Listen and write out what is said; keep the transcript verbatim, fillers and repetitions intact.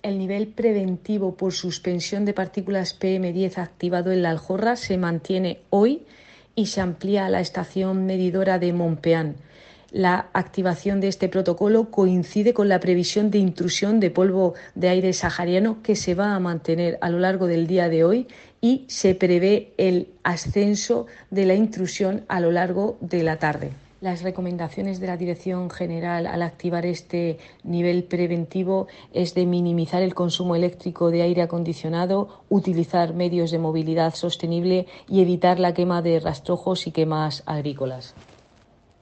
El nivel preventivo por suspensión de partículas P M diez activado en la Aljorra se mantiene hoy y se amplía a la estación medidora de Montpean. La activación de este protocolo coincide con la previsión de intrusión de polvo de aire sahariano que se va a mantener a lo largo del día de hoy y se prevé el ascenso de la intrusión a lo largo de la tarde. Las recomendaciones de la Dirección General al activar este nivel preventivo es de minimizar el consumo eléctrico de aire acondicionado, utilizar medios de movilidad sostenible y evitar la quema de rastrojos y quemas agrícolas.